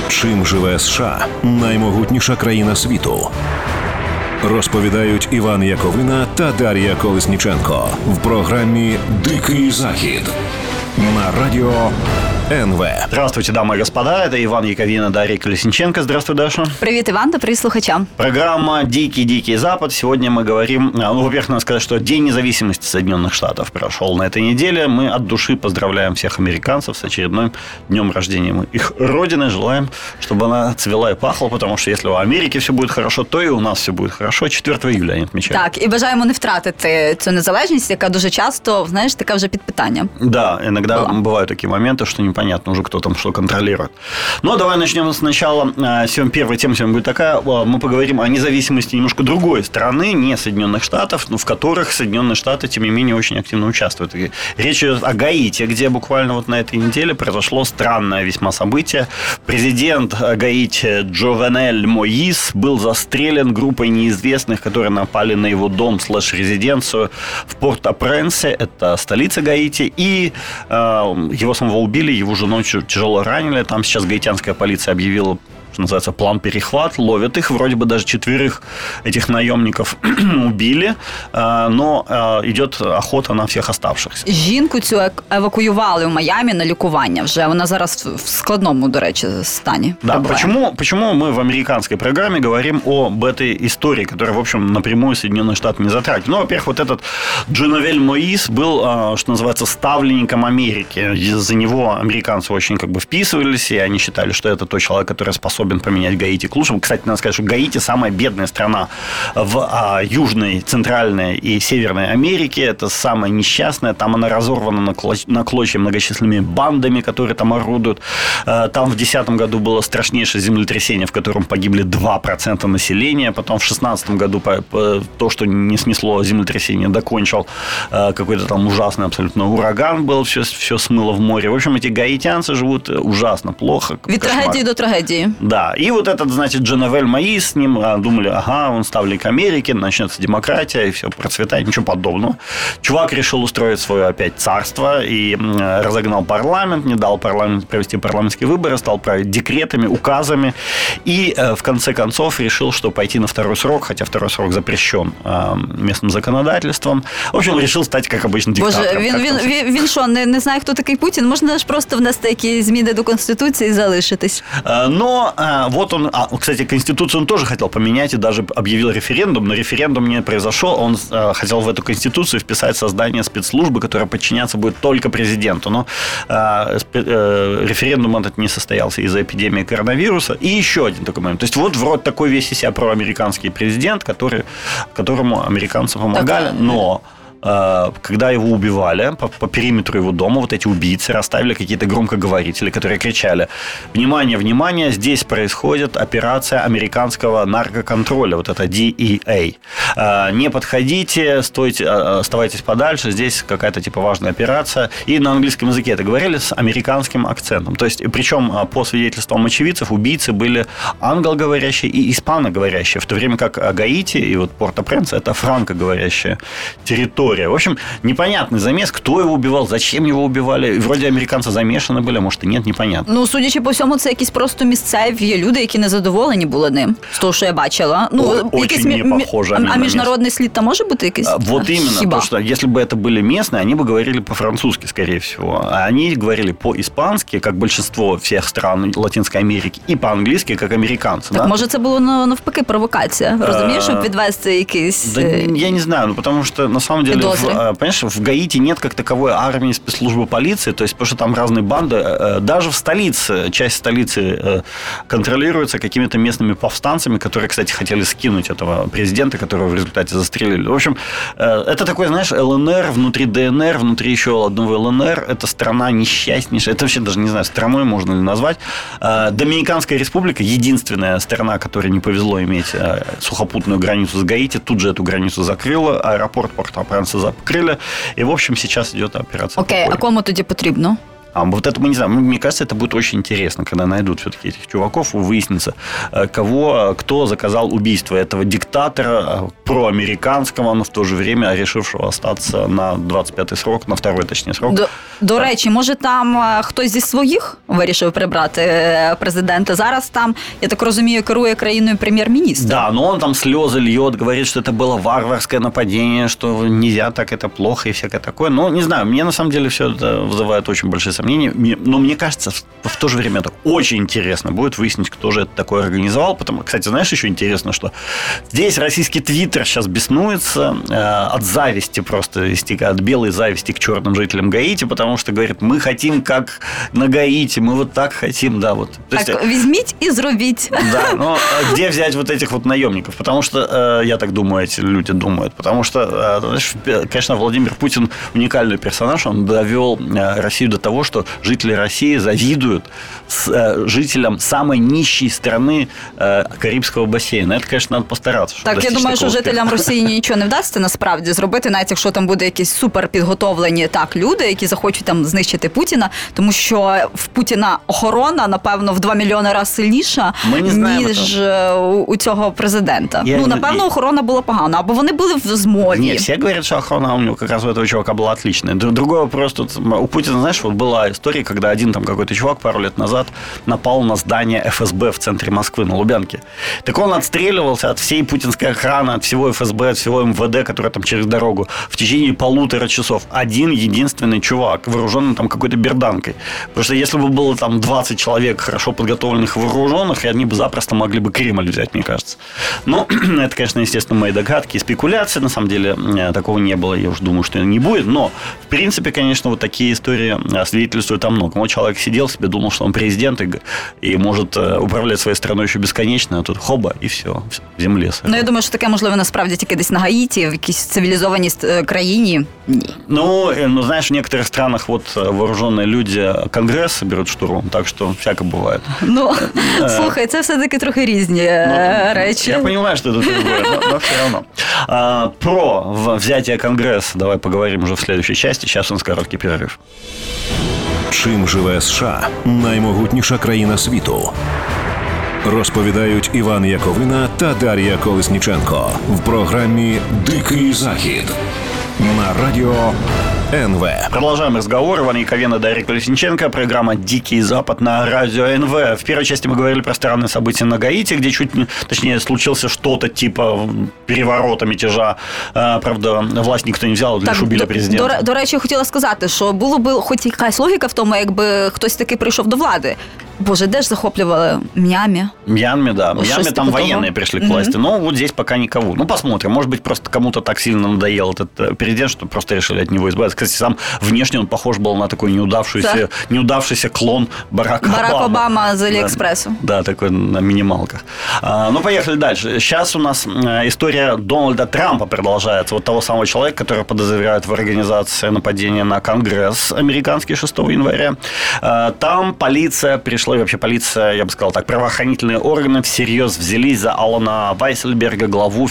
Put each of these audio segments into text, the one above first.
Чим живе США – наймогутніша країна світу? Розповідають Іван Яковина та Дар'я Колесніченко в програмі «Дикий Захід» на радіо НВ. Здравствуйте, дамы и господа. Это Иван Яковина, Дарья Колесниченко. Здравствуй, Даша. Привет, Иван, да привет слухачам. Программа «Дикий Запад». Сегодня мы говорим... во-первых, надо сказать, что День независимости Соединенных Штатов прошел на этой неделе. Мы от души поздравляем всех американцев с очередным днем рождения их родины. Желаем, чтобы она цвела и пахла, потому что если у Америки все будет хорошо, то и у нас все будет хорошо. 4 июля они отмечают. Так, і бажаємо не втратити цю незалежність, яка дуже часто, знаєш, така вже під питанням. Да, иногда бывают такие моменты, что непонятно уже, кто там что контролирует. Но давай начнем сначала. Первая тема сегодня будет такая. Мы поговорим о независимости немножко другой страны, не Соединенных Штатов, но в которых Соединенные Штаты, тем не менее, очень активно участвуют. И речь идет о Гаити, где буквально вот на этой неделе произошло странное весьма событие. Президент Гаити Джовенель Моис был застрелен группой неизвестных, которые напали на его дом /резиденцию в Порт-о-Пренсе, это столица Гаити, и его самого убили, его жену тяжело ранили. Там сейчас гаитянская полиция объявила, что называется, план перехват. Ловят их. Вроде бы даже 4 этих наемников убили. Но идет охота на всіх оставшихся. Жінку цю евакуювали в Майамі на лікування вже. Вона зараз в складному, до речі, стані. Да, почему мы в американской программе говорим об этой истории, которая, в общем, напрямую Соединенные Штаты не затрагивает? Ну, во-первых, вот этот Джовенель Моис был, что называется, ставленником Америки. За него американцы очень вписывались, и они считали, что это тот человек, который способен поменять Гаити к лучшему. Кстати, надо сказать, что Гаити самая бедная страна в Южной, Центральной и Северной Америке. Это самая несчастная. Там она разорвана на клочья многочисленными бандами, которые там орудуют. Там в 2010 году было страшнейшее землетрясение, в котором погибли 2% населения. Потом в 2016 году то, что не снесло землетрясение, докончил какой-то там ужасный абсолютно ураган был. Все смыло в море. В общем, эти гаитянцы живут ужасно плохо. Від трагедії до трагедії. Да, и вот этот, значит, Джовенель Моис, с ним думали, он ставленник Америки, начнется демократия, и все процветает, ничего подобного. Чувак решил устроить свое опять царство и разогнал парламент, не дал парламенту провести парламентские выборы, стал править декретами, указами, и в конце концов решил, что пойти на второй срок, хотя второй срок запрещен местным законодательством. В общем, решил стать, как обычно, диктатором. Боже, він що, не знає, хто такий Путін? Можна ж просто внести якісь зміни до Конституції і залишитись? Но вот он, кстати, Конституцию он тоже хотел поменять и даже объявил референдум, но референдум не произошел. Он хотел в эту Конституцию вписать создание спецслужбы, которая подчиняться будет только президенту. Но референдум этот не состоялся из-за эпидемии коронавируса. И еще один такой момент. То есть вот вроде такой весь из себя проамериканский президент, которому американцы помогали, но... Когда его убивали по периметру его дома, вот эти убийцы расставили какие-то громкоговорители, которые кричали: «Внимание, внимание, здесь происходит операция американского наркоконтроля, вот это DEA. Не подходите, стойте, оставайтесь подальше, здесь какая-то типа важная операция». И на английском языке это говорили с американским акцентом. То есть, причем по свидетельствам очевидцев, убийцы были англоговорящие и испаноговорящие, в то время как Гаити и вот Порт-о-Пренс – это франкоговорящие территории. В общем, непонятный замес, кто его убивал, зачем его убивали. И вроде американцы замешаны были, может и нет, непонятно. Ну, судячи по всьому, це якісь просто місцеві люди, які незадоволені були ним, з того, що я бачила. Очень не похоже. А международный слід там може бути якийсь? Вот именно, потому что если бы это были местные, они бы говорили по-французски, скорее всего. А они говорили по-испански, как большинство всех стран Латинской Америки, и по-английски, как американцы. Так, да? Може, це було навпаки провокація? Розумієш, щоб відвести якийсь... Да, я не знаю, потому что, на самом деле, понимаешь, в Гаити нет как таковой армии, спецслужбы, полиции, то есть, потому что там разные банды. Даже в столице, часть столицы контролируется какими-то местными повстанцами, которые, кстати, хотели скинуть этого президента, которого в результате застрелили. В общем, это такой, знаешь, ЛНР внутри ДНР, внутри еще одного ЛНР. Это страна несчастнейшая. Это вообще даже не знаю, страной можно ли назвать. Доминиканская республика, единственная страна, которой не повезло иметь сухопутную границу с Гаити, тут же эту границу закрыла, аэропорт Порт-о-Пренса закрыли. И, в общем, сейчас идет операция. Окей, а кому тоді потрібно? А вот это мы не знаем. Мне кажется, это будет очень интересно, когда найдут все-таки этих чуваков, выяснится, кто заказал убийство этого диктатора проамериканского, но в то же время решившего остаться на 25-й срок, на второй, точнее, срок. До речі, може там хтось зі своїх вирішив прибрати президента? Зараз там, я так розумію, керує країною прем'єр-міністр. Да, но он там слезы льет, говорит, что это было варварское нападение, что нельзя так, это плохо и всякое такое. Но не знаю, мне на самом деле все это вызывает очень большие сомнения. Но мне кажется, в то же время это очень интересно будет выяснить, кто же это такое организовал. Потому, кстати, знаешь, еще интересно, что здесь российский твиттер сейчас беснуется от зависти просто, от белой зависти к черным жителям Гаити, потому что говорит, мы хотим как на Гаити, мы вот так хотим, да, вот. То так, візьміть і зробіть. Да, но где взять вот этих вот наемников? Потому что, я так думаю, эти люди думают, потому что, конечно, Владимир Путин уникальный персонаж, он довел Россию до того, что жители России завидуют жителям самой нищей страны Карибского бассейна. Это, конечно, надо постараться. Так, я думаю, що жителям Росії нічого не вдасться насправді зробити, навіть якщо там буде якісь супер підготовлені так люди, які захочуть там знищити Путіна, тому що в Путіна охорона, напевно, в 2 мільйони разів сильніша, ніж у цього президента. Напевно, охорона була погана, або вони були в змові. Нет, все говорят, что охрана у него как раз у этого чувака была отличная. Другой вопрос, тут у Путина, знаешь, вот была история, когда один там какой-то чувак пару лет назад напал на здание ФСБ в центре Москвы, на Лубянке. Так он отстреливался от всей путинской охраны, от всего ФСБ, от всего МВД, который там через дорогу, в течение 1,5 часов. Один единственный чувак, вооруженный там какой-то берданкой. Потому что если бы было там 20 человек хорошо подготовленных и вооруженных, и они бы запросто могли бы Кремль взять, мне кажется. Но это, конечно, естественно, мои догадки и спекуляции. На самом деле такого не было, я уж думаю, что не будет. Но, в принципе, конечно, вот такие истории свидетельствуют о многом. Вот человек сидел себе, думал, что он президент и может управлять своей страной еще бесконечно, а тут хоба, и все, в земле. Ну, я думаю, що таке можливо насправді тільки десь на Гаїті, в якійсь цивілізованій країні. Ні. Ну, знаешь, в некоторых странах вот вооруженные люди Конгресс берут штурмом, так что всяко бывает. Ну, слухай, це все-таки трохи різні речі. Я понимаю, что это другое, но все равно. Про взятие Конгресса давай поговорим уже в следующей части. Сейчас у нас короткий перерыв. Чим живе США – наймогутніша країна світу? Розповідають Іван Яковина та Дар'я Колесніченко в програмі «Дикий Захід» на радіо НВ. Продолжаем разговор. Иван Яковина, Дарья Колесниченко. Программа «Дикий Запад» на радио НВ. В первой части мы говорили про странные события на Гаити, где точнее, случился что-то типа переворота, мятежа. Правда, власть ніхто не взяв, лише убили президента. До речі, я хотіла сказати, що було б хоч якась логіка в тому, якби хтось таки прийшов до влади. Боже, де ж захоплювали? Мьянме? Мьянме, да. Мьянме там военные пришли к власти. Но вот здесь пока никого. Ну, посмотрим. Может быть, просто кому-то так сильно надоел этот президент, что просто решили от него избавиться. Кстати, сам внешне он похож был на такой неудавшийся клон Барака Обамы. Барак Обама из Алиэкспресса. Да, такой на минималках. Ну, поехали дальше. Сейчас у нас история Дональда Трампа продолжается. Вот того самого человека, который подозревают в организации нападения на Конгресс американский 6 января. Там полиция пришла, и вообще полиция, я бы сказал так, правоохранительные органы всерьез взялись за Алана Вайсельберга, главу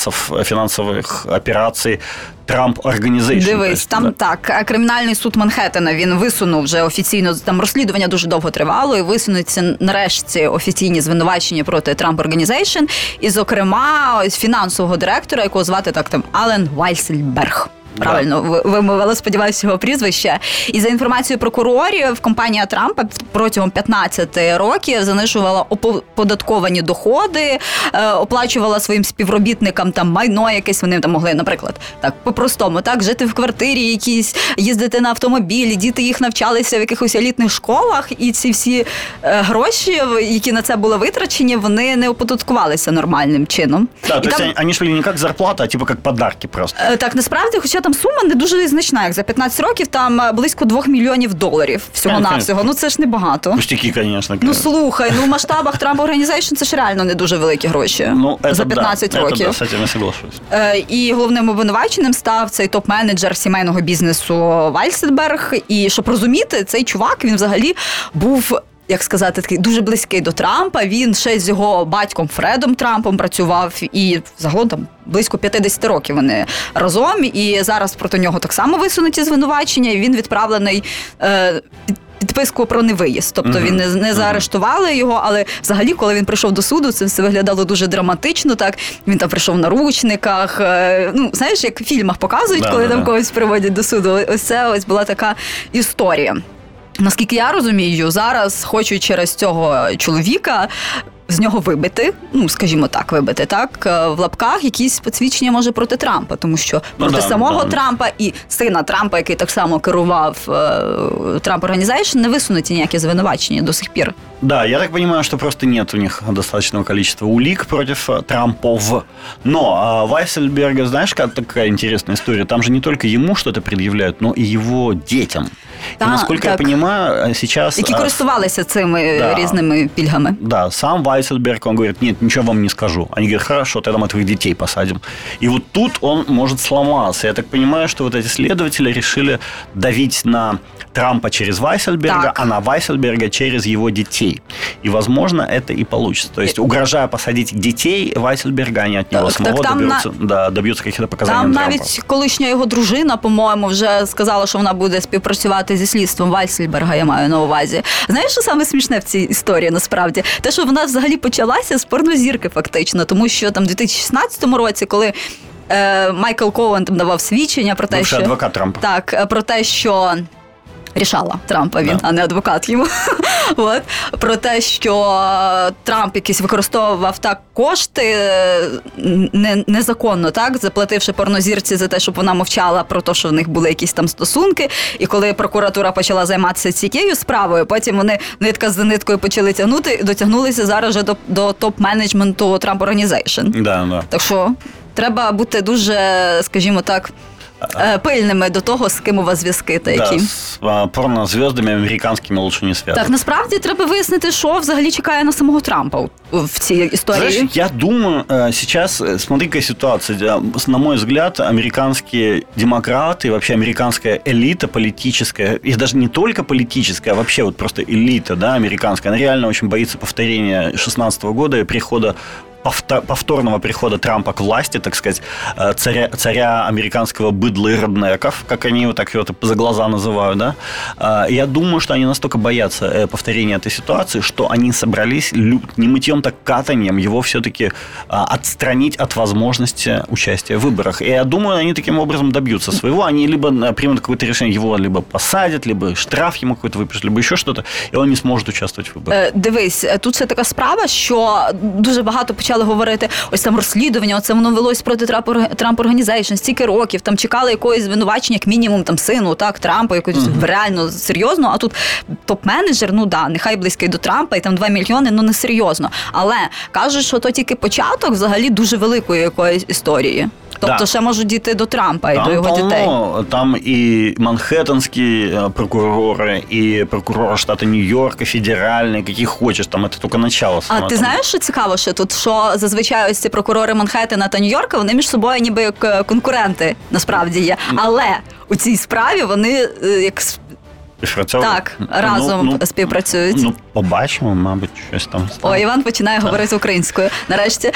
финансовых операций Trump Organization. Дивись, там так, кримінальний суд Манхеттена, він висунув вже офіційно, там розслідування дуже довго тривало, і висунуться нарешті офіційні звинувачення проти Trump Organization, і, зокрема, фінансового директора, якого звати так там Ален Вайсельберг. Правильно вимовила, сподіваюся, його прізвище. І за інформацією прокурорів, компанія Трампа протягом 15 років занижувала оподатковані доходи, оплачувала своїм співробітникам там майно якесь, вони там могли, наприклад, так по-простому, так, жити в квартирі якісь, їздити на автомобілі, діти їх навчалися в якихось елітних школах, і ці всі гроші, які на це були витрачені, вони не оподаткувалися нормальним чином. Так, тобто вони шли не як зарплата, а типу як подарки просто. Так, насправді, хоча там сума не дуже значна, як за 15 років, там близько $2 мільйонів всього-навсього. Ну, це ж небагато. Пустяки, звісно. Ну, слухай, в масштабах Trump Organization це ж реально не дуже великі гроші за 15 років. Да, з цим я соглашусь. І головним обвинуваченим став цей топ-менеджер сімейного бізнесу Вайсельберг. І, щоб розуміти, цей чувак, він взагалі був, як сказати, такий дуже близький до Трампа. Він ще з його батьком Фредом Трампом працював, і загалом там близько 50 років вони разом. І зараз проти нього так само висунуті звинувачення, і він відправлений відписку про невиїзд. Тобто він не заарештували його, але взагалі, коли він прийшов до суду, це все виглядало дуже драматично. Так він там прийшов в наручниках. Ну, знаєш, як в фільмах показують, коли там когось приводять до суду. Ось це ось була така історія. Наскільки я розумію, зараз хочуть через цього чоловіка з нього вибити, ну, скажімо так, в лапках якісь посвідчення, може, проти Трампа, тому що проти самого Трампа і сина Трампа, який так само керував Trump Organization, не висунуті ніякі звинувачення до сих пір. Да, я так понимаю, что просто нет у них достаточного количества улик против Трампов. Но Вайсельберга, знаешь, как такая интересная история, там же не только ему что-то предъявляют, но и его детям. Да, и, насколько я понимаю, сейчас... Які користувалися цими різними пільгами. Да, сам Вайсельберг, он говорит, нет, ничего вам не скажу. Они говорят, хорошо, тогда мы твоих детей посадим. И вот тут он может сломаться. Я так понимаю, что вот эти следователи решили давить на Трампа через Вайсельберга, а на Вайсельберга через его детей. И, возможно, это и получится. То есть, угрожая посадить детей Вайсельберга, они от него самого добьются каких-то показаний Там Трампа. навіть колишня його дружина, по-моєму, вже сказала, що вона буде співпрацювати зі слідством Вайсельберга, я маю на увазі. Знаєш, що саме смішне в цій історії, насправді? Те, що вона взагалі почалася з порнозірки, фактично. Тому що там в 2016 році, коли Майкл Коуен там давав свідчення про те, що... адвокат Трампа. Так, про те, що... Рішала Трампа він, а не адвокат йому. От. Про те, що Трамп якийсь використовував так кошти незаконно, так, заплативши порнозірці за те, щоб вона мовчала про те, що в них були якісь там стосунки. І коли прокуратура почала займатися цією справою, потім вони нитка за ниткою почали тягнути і дотягнулися зараз вже до топ-менеджменту Trump Organization. Да. Так що треба бути дуже, скажімо так, пильними до того, з ким у вас зв'язки та які. Да, з порнозв'яздами американськими лучше не зв'язати. Так, насправді треба вияснити, що взагалі чекає на самого Трампа в цій історії. Знаешь, я думаю, сейчас, смотри, какая ситуация. На мой взгляд, американские демократы, вообще американская элита политическая, и даже не только политическая, а вообще вот просто элита, да, американская, она реально очень боится повторения 2016 года и повторного прихода Трампа к власти, так сказать, царя американского быдла и реднеков, как они его так за глаза называют, да. Я думаю, что они настолько боятся повторения этой ситуации, что они собрались не мытьем, так катанием его все-таки отстранить от возможности участия в выборах. И я думаю, они таким образом добьются своего. Они либо примут какое-то решение, его либо посадят, либо штраф ему какой-то выпишут, либо еще что-то, и он не сможет участвовать в выборах. Дивись, тут ще така справа, що дуже багато почали говорити, ось там розслідування, оце воно велось проти Trump Organization, стільки років, там чекали якогось звинувачення, як мінімум, там сину, так, Трампа, якось реально серйозно, а тут топ-менеджер, ну да, нехай близький до Трампа, і там 2 мільйони, ну не серйозно. Але кажуть, що то тільки початок взагалі дуже великої якоїсь історії. Тобто ще можуть дійти до Трампа і до його дітей. Там і манхеттенські прокурори, і прокурори штату Нью-Йорка, федеральні, які хочеш, там це тільки начало. А ти знаєш, що цікаво ще тут? Що зазвичай ось ці прокурори Манхеттена та Нью-Йорка, вони між собою ніби як конкуренти насправді є. Але у цій справі вони як... Так, разом співпрацюють. Ну, побачимо, мабуть, щось там стане. О, Іван починає говорити українською. Нарешті.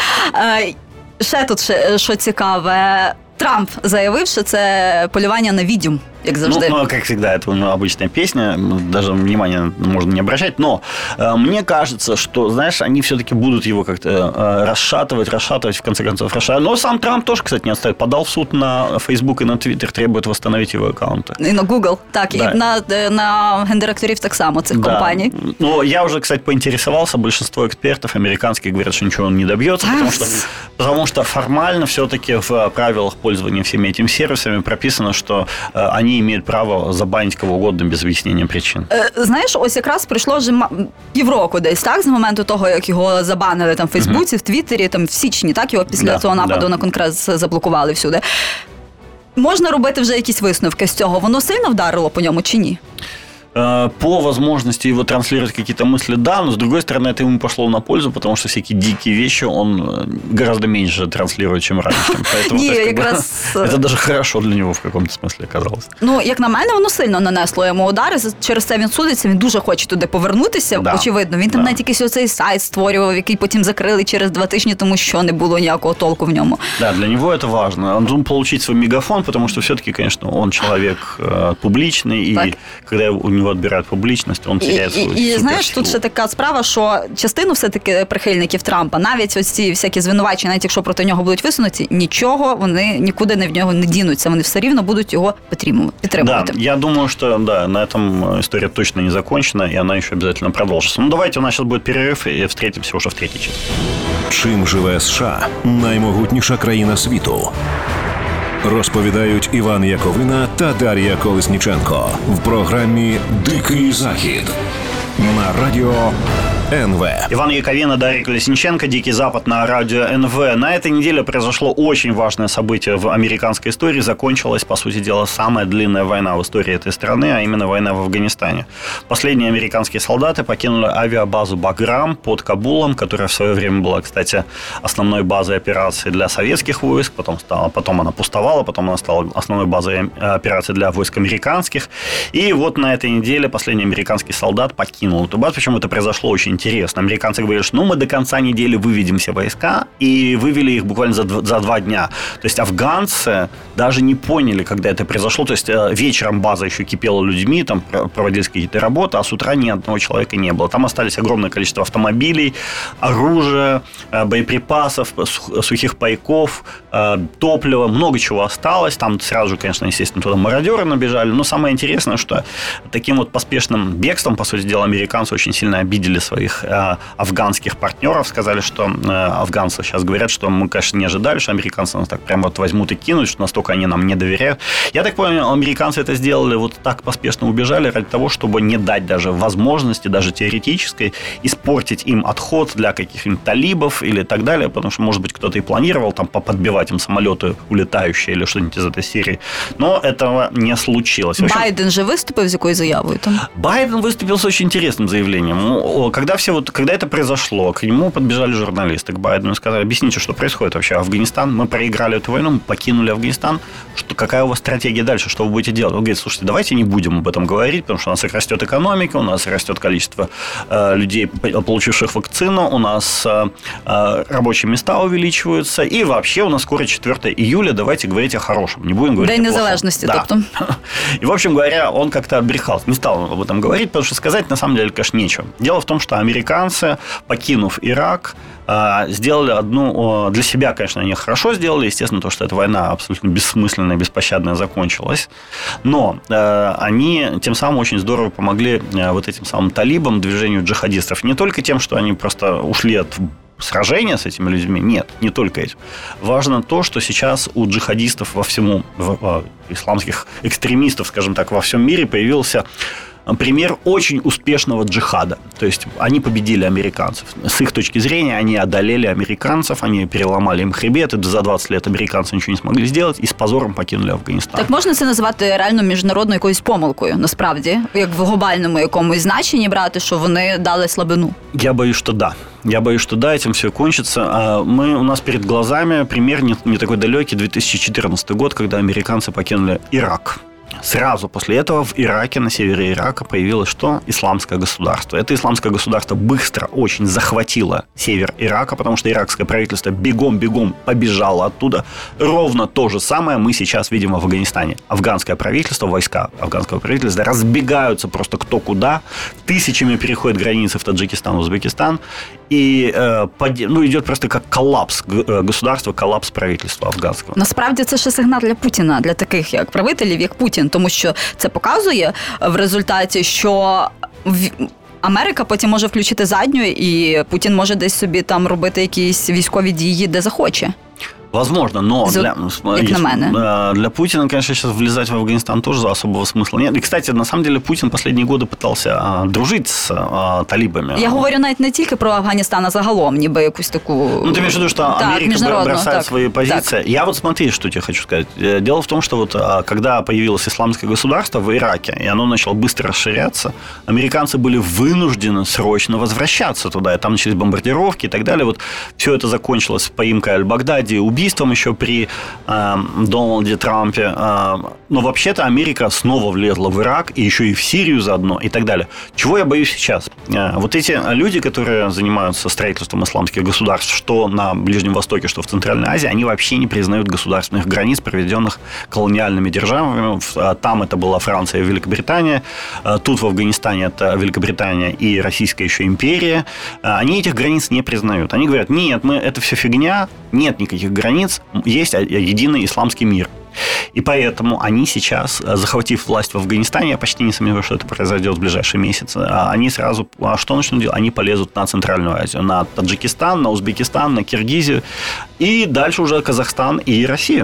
Ще тут, що цікаве, Трамп заявив, що це полювання на відьом, як завжди. Ну, как всегда, это у него обычная песня, даже внимания можно не обращать, но мне кажется, что, знаешь, они все-таки будут его как-то расшатывать, в конце концов, расшатывать. Но сам Трамп тоже, кстати, не оставит. Подал в суд на Facebook и на Twitter, требует восстановить его аккаунты. И на Google, так, да. И на гендиректорів так само цих компаній. Ну, я уже, кстати, поинтересовался, большинство экспертов американских говорят, что ничего он не добьется, потому что формально все-таки в правилах пользования всеми этими сервисами прописано, что они имеют право забанити кого угодно без об'яснення причин. Знаєш, ось якраз пройшло вже півроку десь, так, з моменту того, як його забанили там в Фейсбуці, в Твіттері, там в січні, так, його після цього нападу на Конгрес заблокували всюди. Можна робити вже якісь висновки з цього? Воно сильно вдарило по ньому чи ні? По возможности его транслировать какие-то мысли, да, но с другой стороны это ему пошло на пользу, потому что всякие дикие вещи он гораздо меньше транслирует, чем раньше. Поэтому это даже хорошо для него в каком-то смысле оказалось. Ну, як на мене, воно сильно нанесло йому удари, через це він судиться, він дуже хоче туди повернутися, очевидно. Він там навіть якийсь оцей сайт створював, який потім закрили через 2 тижні, тому що не було ніякого толку в ньому. Да, для него это важно. Он должен получить свой мегафон, потому что все-таки, конечно, он человек публичный, и когда у него отбирают публичность, он теряет свою суперсилу. І знаєш, тут ще така справа, що частину все-таки прихильників Трампа, навіть ось ці всякі звинувачення, навіть якщо проти нього будуть висунуті, нічого, вони нікуди в нього не дінуться, вони все рівно будуть його підтримувати. Да, я думаю, что да, на этом история точно не закончена, и она еще обязательно продолжится. Ну, давайте, у нас сейчас будет перерыв, и встретимся уже в третьей части. Чим живе США? Наймогутніша країна світу. Розповідають Іван Яковина та Дар'я Колесніченко в програмі «Дикий Захід» на радіо НВ. Иван Яковина, Дарья Колесниченко, «Дикий Запад» на радио НВ. На этой неделе произошло очень важное событие в американской истории. Закончилась, по сути дела, самая длинная война в истории этой страны, а именно война в Афганистане. Последние американские солдаты покинули авиабазу «Баграм» под Кабулом, которая в свое время была, кстати, основной базой операции для советских войск. Потом она пустовала, потом она стала основной базой операции для войск американских. И вот на этой неделе последний американский солдат покинул эту базу. Причем это произошло очень интересно. Американцы говорили, что мы до конца недели выведем все войска, и вывели их буквально за 2 дня. То есть афганцы даже не поняли, когда это произошло. То есть вечером база еще кипела людьми, там проводились какие-то работы, а с утра ни одного человека не было. Там остались огромное количество автомобилей, оружия, боеприпасов, сухих пайков, топлива, много чего осталось. Там сразу же, конечно, естественно, туда мародеры набежали. Но самое интересное, что таким вот поспешным бегством, по сути дела, американцы очень сильно обидели своих афганских партнеров, сказали, что афганцы сейчас говорят, что мы, конечно, не ожидали, что американцы нас так прямо вот возьмут и кинут, что настолько они нам не доверяют. Я так понял, американцы это сделали, вот так поспешно убежали ради того, чтобы не дать даже возможности, даже теоретической, испортить им отход для каких-нибудь талибов или так далее, потому что, может быть, кто-то и планировал там подбивать им самолеты улетающие или что-нибудь из этой серии. Но этого не случилось. В общем, Байден же выступил с какой заявой там? Байден выступил с очень интересным заявлением. Когда это произошло, к нему подбежали журналисты, к Байдену, и сказали: объясните, что происходит вообще. Афганистан, мы проиграли эту войну, мы покинули Афганистан. Какая у вас стратегия дальше, что вы будете делать? Он говорит: слушайте, давайте не будем об этом говорить, потому что у нас растет экономика, у нас растет количество людей, получивших вакцину, у нас рабочие места увеличиваются, и вообще у нас скоро 4 июля, давайте говорить о хорошем, не будем говорить День о плохом. незалежности, да. тобто. И, в общем говоря, он как-то отбрехался, не стал об этом говорить, потому что сказать на самом деле, конечно, нечего. Дело в том, что американцы, покинув Ирак, сделали одну... Для себя, конечно, они хорошо сделали. Естественно, то, что эта война абсолютно бессмысленная, беспощадная закончилась. Но они тем самым очень здорово помогли вот этим самым талибам, движению джихадистов. Не только тем, что они просто ушли от сражения с этими людьми. Нет, не только этим. Важно то, что сейчас у джихадистов исламских экстремистов, скажем так, во всем мире появился пример очень успешного джихада. То есть они победили американцев. С их точки зрения они одолели американцев, они переломали им хребет, и за 20 лет американцы ничего не смогли сделать, и с позором покинули Афганистан. Так можна це назвати реально міжнародною якоюсь помилкою, насправді? Як в глобальному якомусь значенні брати, що вони дали слабину? Я боюсь, что да. Этим все кончится. У нас перед глазами пример не такой далекий, 2014 год, когда американцы покинули Ирак. Сразу после этого в Ираке, на севере Ирака, появилось что? Исламское государство. Это исламское государство быстро очень захватило север Ирака, потому что иракское правительство бегом-бегом побежало оттуда. Ровно то же самое мы сейчас видим в Афганистане. Афганское правительство, войска афганского правительства разбегаются просто кто куда, тысячами переходят границы в Таджикистан, Узбекистан, и идет просто как коллапс государства, коллапс правительства афганського. Насправді це ще сигнал для Путіна, для таких як правителів, як Путін, тому що це показує в результаті, що Америка потім може включити задню, і Путін може десь собі там робити якісь військові дії, де захоче. Возможно, но для Путина, конечно, сейчас влезать в Афганистан тоже особого смысла нет. И, кстати, на самом деле Путин последние годы пытался дружить с талибами. Я говорю навіть не тільки про Афганистан, а загалом, ніби якусь таку... Ну, ты имеешь в виду, что Америка бросает свои позиции? Так. Я вот смотри, что тебе хочу сказать. Дело в том, что вот когда появилось исламское государство в Ираке, и оно начало быстро расширяться, американцы были вынуждены срочно возвращаться туда, и там начались бомбардировки и так далее. Вот все это закончилось поимкой Аль-Багдади, убийством убийством еще при Дональде Трампе. Но вообще-то Америка снова влезла в Ирак, и еще и в Сирию заодно, и так далее. Чего я боюсь сейчас? Вот эти люди, которые занимаются строительством исламских государств, что на Ближнем Востоке, что в Центральной Азии, они вообще не признают государственных границ, проведенных колониальными державами. Там это была Франция и Великобритания, тут в Афганистане это Великобритания и Российская еще империя. Они этих границ не признают. Они говорят, нет, это все фигня, нет никаких границ, есть единый исламский мир. И поэтому они сейчас, захватив власть в Афганистане, я почти не сомневаюсь, что это произойдет в ближайшие месяцы, они сразу, что начнут делать? Они полезут на Центральную Азию, на Таджикистан, на Узбекистан, на Киргизию, и дальше уже Казахстан и Россию.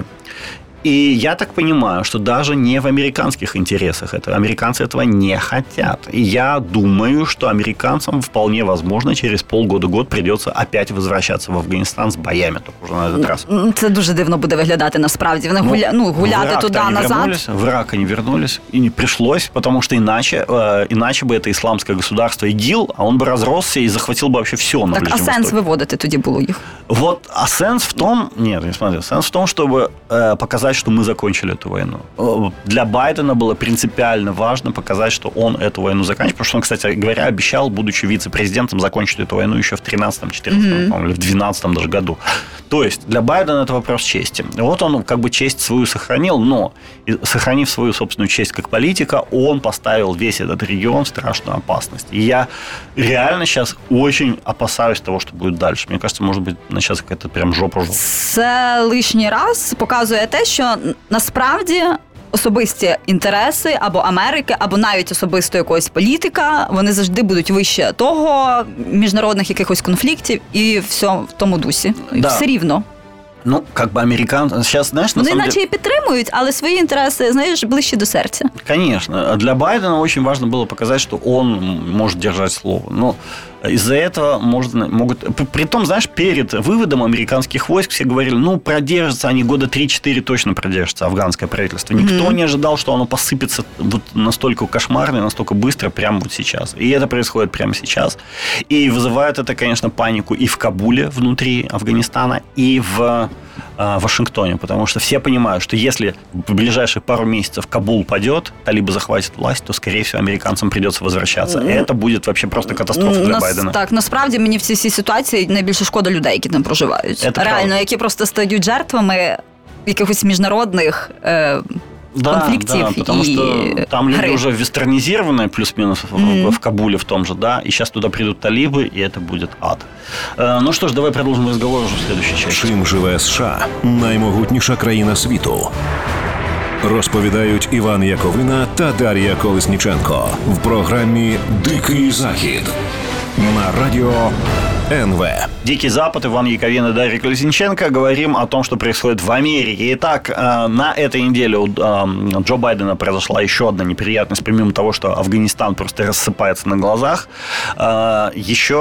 И я так понимаю, что даже не в американских интересах это. Американцы этого не хотят. И я думаю, что американцам вполне возможно через полгода-год придется опять возвращаться в Афганистан з боями. Только уже на этот раз. Це дуже дивно буде виглядати насправді. Вони гуляти туди-назад. В Ирак они вернулись. И не пришлось, потому что иначе бы это исламское государство ИГИЛ, а он бы разросся и захватил бы вообще все на Ближнем Востоке. Так, а сенс виводити тоді було їх? Вот, а сенс в том... Нет, не смотри. Сенс в том, чтобы показать, что мы закончили эту войну. Для Байдена было принципиально важно показать, что он эту войну заканчивает. Потому что он, кстати говоря, обещал, будучи вице-президентом, закончить эту войну еще в 13-14, или в 12 даже году. То есть для Байдена это вопрос чести. Вот он как бы честь свою сохранил, но сохранив свою собственную честь как политика, он поставил весь этот регион в страшную опасность. И я реально сейчас очень опасаюсь того, что будет дальше. Мне кажется, может быть, начаться какая-то прям жопа-жопа. Це лишній раз показує те, що насправді особисті інтереси або Америки, або навіть особисто якогось політика, вони завжди будуть вище того, міжнародних якихось конфліктів і все в тому дусі. Да. Все рівно. Ну, как бы американцы... Сейчас, знаешь, на вони самом наче деле... і підтримують, але свої інтереси, знаєш, ближче до серця. Конечно. Для Байдена очень важно было показать, что он может держать слово. Но из-за этого могут... Притом, знаешь, перед выводом американских войск все говорили, продержатся они года 3-4 точно продержатся, афганское правительство. Никто не ожидал, что оно посыпется вот настолько кошмарно, настолько быстро прямо вот сейчас. И это происходит прямо сейчас. И вызывает это, конечно, панику и в Кабуле, внутри Афганистана, и в Вашингтоне, потому что все понимают, что если в ближайшие пару месяцев Кабул падет, талибы захватят власть, то, скорее всего, американцам придется возвращаться. И это будет вообще просто катастрофа для Байдена. Так, насправді мені в цій ситуації найбільше шкода людей, які там проживають. Это реально, правда. Які просто стають жертвами якихось міжнародних конфликтов. Да, потому что там люди уже вестернизированные, плюс-минус, в Кабуле в том же, да, и сейчас туда придут талибы, и это будет ад. Ну что ж, давай продолжим разговор уже в следующей части. Чим живе США? Наймогутніша країна світу. Розповідають Іван Яковина та Дар'я Колесніченко в програмі «Дикий Захід» на радіо НВ. Дикий Запад, Иван Яковин и Дарья Колесниченко. Говорим о том, что происходит в Америке. Итак, на этой неделе у Джо Байдена произошла еще одна неприятность, помимо того, что Афганистан просто рассыпается на глазах. Еще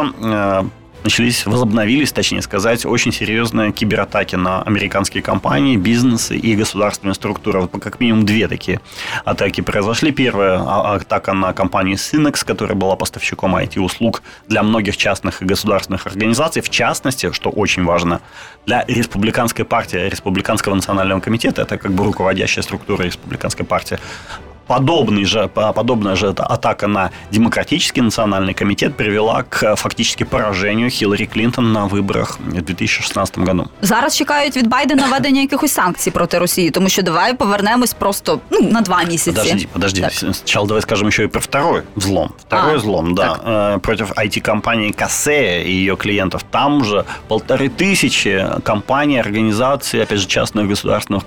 возобновились, точнее сказать, очень серьезные кибератаки на американские компании, бизнесы и государственные структуры. Как минимум 2 такие атаки произошли. Первая атака на компанию Synnex, которая была поставщиком IT-услуг для многих частных и государственных организаций. В частности, что очень важно, для республиканской партии, Республиканского национального комитета, это как бы руководящая структура республиканской партии. Подобная же атака на Демократический национальный комитет привела к фактически поражению Хіларі Клінтон на виборах у 2016 году. Зараз чекають від Байдена введення якихось санкцій проти Росії, тому що давай повернемось просто на 2 місяці. Подожди. Так. Сначала давай скажем еще и про второй взлом. Второй взлом, да, против IT-компании Kaseya и ее клиентов. Там же 1500 компаний, организаций, опять же, частных, государственных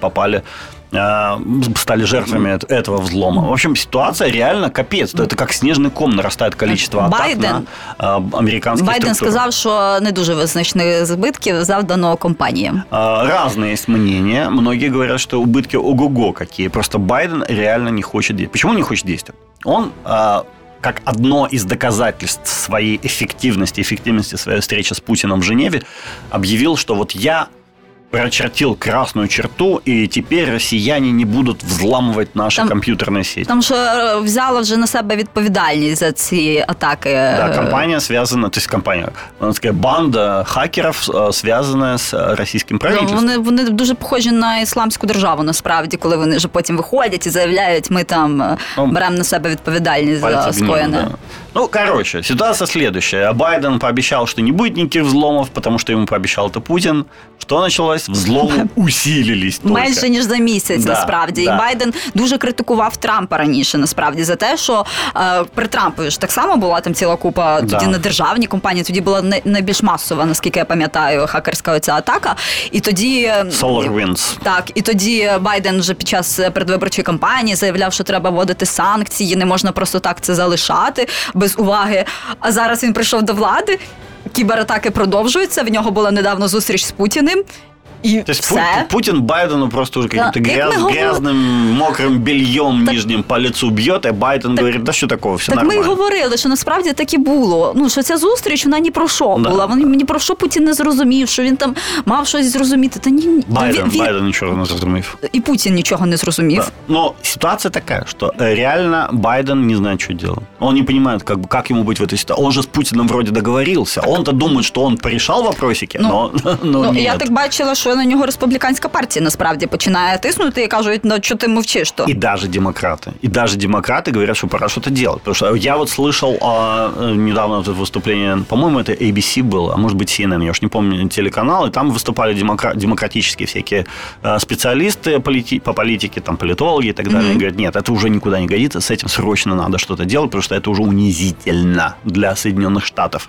стали жертвами этого взлома. В общем, ситуация реально капец. Это как снежный ком нарастает количество атак на американские Байден структуры. сказав, що не дуже визначних збитків завдано компаніям. Разные есть мнения. Многие говорят, что убытки ого-го какие. Просто Байден реально не хочет действовать. Почему не хочет действовать? Он как одно из доказательств своей эффективности своей встречи с Путиным в Женеве, объявил, что вот я прочертил красную черту, и теперь россияне не будут взламывать наши компьютерные сети. Там що взяла вже на себе відповідальність за ці атаки. Да, компания связана, то есть компания, она такая банда хакеров, связанная з російським правительством. Вони дуже похожі на ісламську державу, насправді, коли вони вже потім виходять і заявляють, ми там беремо на себе відповідальність за скоєне. Да. Ну, короче, ситуация следующая. Байден пообещал, что не будет никаких взломов, потому что ему пообещал это Путин. Что началось? Взломы усилились только. Менше, ніж за місяць, насправді. Да. І Байден дуже критикував Трампа раніше, насправді, за те, що при Трампові ж так само була там ціла купа, тоді на державні компанії, тоді була найбільш масова, наскільки я пам'ятаю, хакерська оця атака. І тоді... SolarWinds. Так, і тоді Байден вже під час передвиборчої кампанії заявляв, що треба вводити санкції, не можна просто так це залишати без уваги. А зараз він прийшов до влади, кібератаки продовжуються, в нього була недавно зустріч з Путіним. И то есть Путин Байдену просто уже каким-то грязным, мокрым бельем нижним по лицу бьет, а Байден говорит, да що такого, все нормально. Так ми й говорили, що насправді так і було. Ну, що ця зустріч, вона ні про що була. Ні про що Путін не зрозумів, що він там мав щось зрозуміти. Та ні, Байден нічого не зрозумів. І Путін нічого не зрозумів. Да. Но ситуация такая, что реально Байден не знает, что делать. Он не понимает, как ему быть в этой ситуации. Он же с Путиным вроде договорился. Он-то думает, что он порешал вопросики, но нет. Я так бачила, що на нього республіканська партія насправді починає тиснути і кажуть, ну, що ти мовчиш, то? И даже демократы говорят, что пора что-то делать. Потому что я вот слышал недавно выступление, по-моему, это ABC было, а может быть CNN, я уж не помню, телеканал, и там выступали демократические всякие специалисты по политике, там политологи и так далее. И говорят, нет, это уже никуда не годится, с этим срочно надо что-то делать, потому что это уже унизительно для Соединенных Штатов.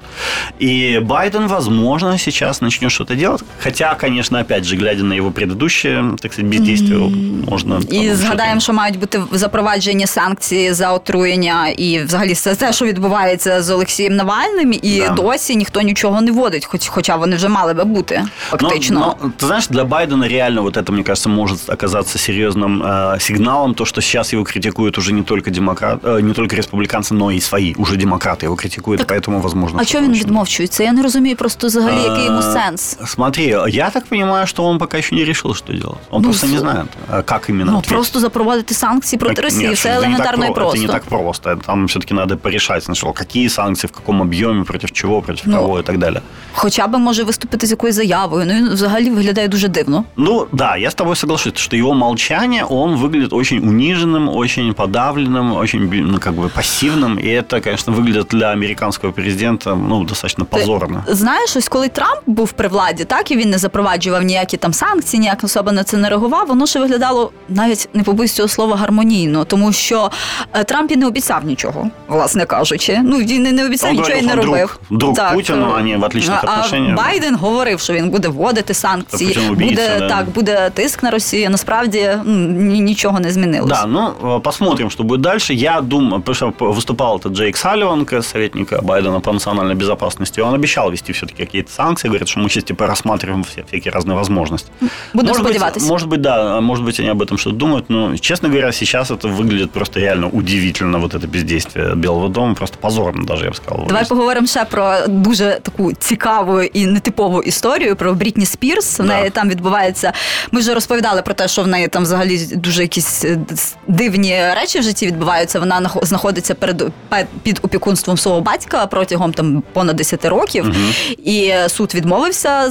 И Байден, возможно, сейчас начнет что-то делать. Хотя, конечно, опять же, глядя на його предыдущее, так сказать, бездействие, можна... І згадаємо, що мають бути запроваджені санкції за отруєння і взагалі все те, що відбувається з Олексієм Навальним, і досі ніхто нічого не вводить, хоча вони вже мали би бути, фактично. Но, ты знаешь, для Байдена реально вот это, мне кажется, может оказаться серьезным сигналом, то, что сейчас его критикуют уже не только республиканцы, но и свои, уже демократы его критикуют, так, поэтому, возможно... А чого він відмовчується? Я не розумію просто взагалі, який йому сенс. Смотри, я так понимаю, что он пока еще не решил, что делать. Он просто не знает, как именно ответить. Просто запровадити санкції проти Росії. Нет, все елементарно и просто. Это не так просто. Там все-таки надо порешать сначала, какие санкции, в каком объеме, против чего, против кого и так далее. Хоча б може виступити з якоюсь заявою. Ну, він взагалі виглядає дуже дивно. Ну, да, я с тобой соглашусь, что его молчание, он выглядит очень униженным, очень подавленным, очень, ну, как бы пассивным. И это, конечно, выглядит для американского президента, ну, достаточно позорно. Ти знаєш, ось коли Трамп був при владі, так, і він не запроваджував ніякі там санкції, ніяк особо на це не реагував, воно ще виглядало, навіть не побоюсь цього слова, гармонійно, тому що Трамп і не обіцяв нічого, власне кажучи. Ну, він не обіцяв, нічого і не робив. Друг Путіну, вони в отличних отношениях. А Байден говорив, що він буде вводити санкції, буде тиск на Росію. Насправді нічого не змінилось. Да, ну, посмотрим, что будет дальше. Я думаю, потому что выступал этот Джейк Салливан, советник Байдена по национальной безопасности, он обещал ввести все-таки какие-то санкции, говорит, что мы сейчас типа рассматриваем всякие разные возможности. Будем сподеваться. Может быть, да, может быть, они об этом что-то думают, но, честно говоря, сейчас это выглядит просто реально удивительно, вот это бездействие Белого дома, просто позорно даже, я бы сказал. Давай поговоримо ще про дуже таку цікаву і нетипову історію про Брітні Спірс. В неї там відбувається, ми вже розповідали про те, що в неї там взагалі дуже якісь дивні речі в житті відбуваються. Вона знаходиться під опікунством свого батька протягом там понад 10 років. І суд відмовився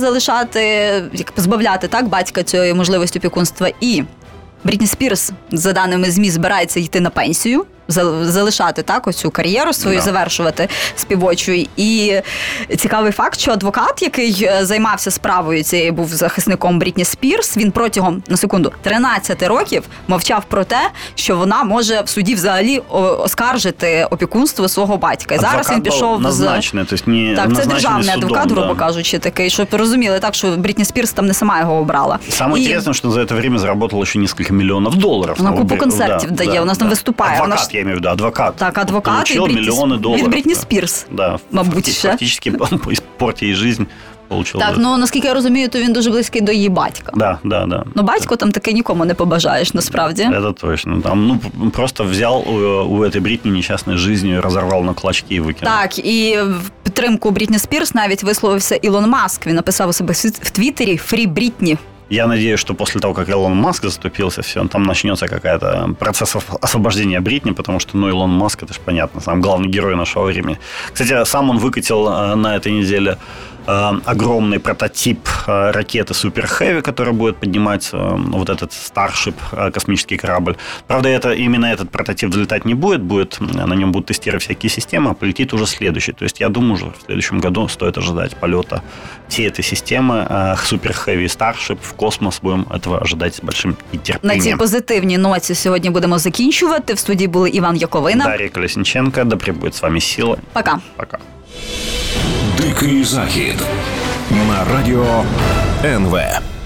позбавляти так батька цієї можливості опікунства. І Брітні Спірс, за даними ЗМІ, збирається йти на пенсію, залишати так оцю кар'єру свою, завершувати співочою. І цікавий факт, що адвокат, який займався справою цією, був захисником Брітні Спірс, він протягом, на секунду, 13 років мовчав про те, що вона може в суді взагалі оскаржити опікунство свого батька. І зараз він пішов назначений, так, це державний адвокат, грубо кажучи, такий, щоб розуміли так, що Брітні Спірс там не сама його обрала. Саме інтересне, що за це время заработала ще кілька мільйонів доларів. Вона купу концертів дає, у нас там виступає. Я имею в виду адвокат. Так, адвокат получил миллионы долларов. Від Брітні Спірс, мабуть, ще. Фактически испортил ей жизнь. Получил. Так, ну, наскільки я розумію, то він дуже близький до її батька. Да. Ну, батько там таки нікому не побажаєш, насправді. Это точно. Там, просто взял у этой Брітні нещасної жизнью, розорвав на клочки і викинув. Так, і в підтримку Брітні Спірс навіть висловився Ілон Маск. Він написав у себе в Твіттері «Фрі Брітні». Я надеюсь, что после того, как Илон Маск заступился, все, там начнется какая-то процесс освобождения Бритни, потому что, Илон Маск, это же понятно, сам главный герой нашего времени. Кстати, сам он выкатил на этой неделе огромный прототип ракеты Super Heavy, которая будет поднимать вот этот Starship, космический корабль. Правда, именно этот прототип взлетать не будет, на нем будут тестировать всякие системы, а полетит уже следующий. То есть я думаю, уже в следующем году стоит ожидать полета всей этой системы Super Heavy Starship в космос. Будем этого ожидати з большим нетерпінням. На цій позитивній ноті сьогодні будемо закінчувати. В студії були Іван Яковина. Дар'я Колесніченко. Да пребудет с вами сила. Пока. Пока. Дикий захід на радіо НВ.